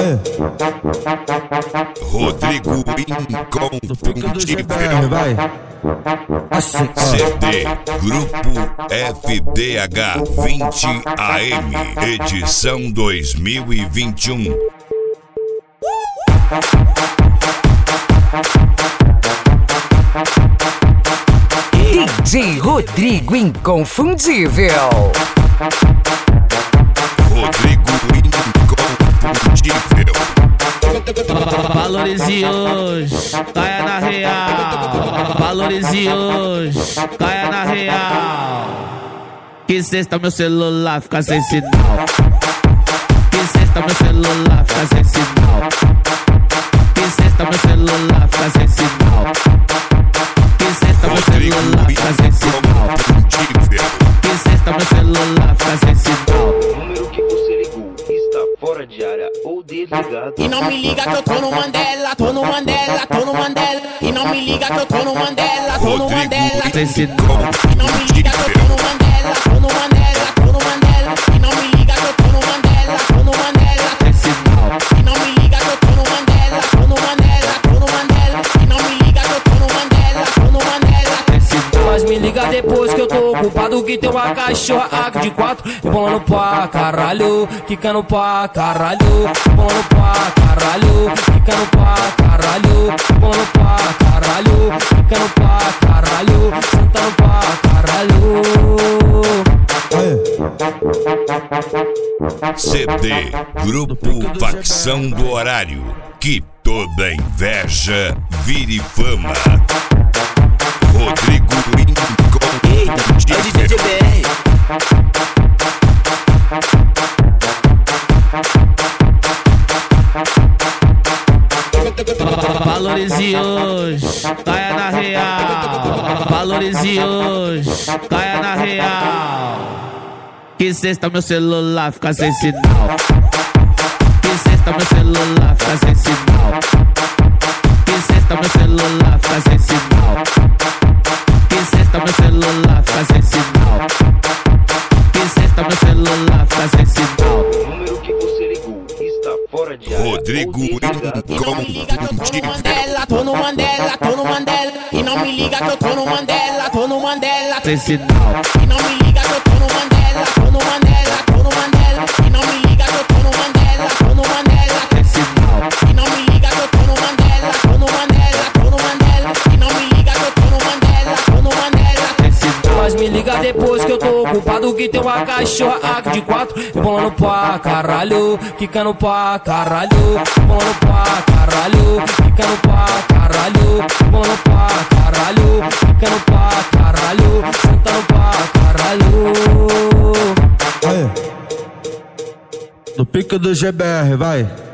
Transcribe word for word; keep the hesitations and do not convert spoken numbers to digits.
Rodrigo Inconfundível. Vai. Assim, C D Grupo F D H vinte A M, edição dois mil e vinte e um. D J Rodrigo Inconfundível. Rodrigo Inconfundível. Valorize hoje, caia na real. Valorize hoje, caia na real. Que sexta meu celular fica sem sinal. Que sexta meu celular fica sem sinal. Que sexta meu celular fica sem sinal. Que sexta meu celular fica sem sinal. Que sexta meu celular fica sem sinal. O número que você ligou está fora de área ou desligado. E não me liga que eu tô no Mandela, tô no Mandela, tô no Mandela. E não me liga que eu tô no Mandela, tô no Mandela. Sem sinal. E não me liga que eu tô no Mandela, tô no Mandela, tô no Mandela. E não me liga que eu tô no Mandela, tô no Mandela. Sem sinal. E não me liga que eu tô no Mandela, tô no Mandela, tô no Mandela. E não me liga que eu tô no Mandela, tô no Mandela. Sem sinal. Mas me liga depois que eu tô ocupado, que tem uma cachorra A de quatro, rebolando pra caralho, quicando pra caralho, rebolando pra caralho, quicando pra caralho, rebolando pra caralho, quicando pra caralho, sentando pra caralho. C D Grupo Facção do Horário, que toda inveja vire fama. Rodrigo Inconfundível. Valorize hoje, caia na real. Valorize hoje, caia na real. Que sexta meu celular fica sem sinal. Que sexta meu celular fica sem sinal. Que sexta meu celular fica sem sinal. Que sexta meu celular fica sem sinal. Que sexta meu celular fica sem sinal. O número que você ligou está fora de área Rodrigo ou desligado. E não me liga que eu tô no Inconfundível. Mandela, tô no Mandela, tô no Mandela. E não me liga que eu tô no Mandela, tô no Mandela. Sem sinal. E não me liga que eu tô no Mandela, tô no Mandela, tô no Mandela. E não me liga que eu tô no Mandela, tô no Mandela. Sem sinal. E não me liga que eu tô no Mandela, tô no Mandela, tô no Mandela. E não me liga que eu tô no Mandela, tô no Mandela. Sem sinal. Mas me liga depois que eu tô ocupado, que tem uma cachorra A de quatro, rebolando pra caralho, quicando pra caralho, rebolando pra caralho, quicando pra caralho, rebolando pra caralho, quicando pra caralho, sentando pra caralho. No pico do G B R, vai.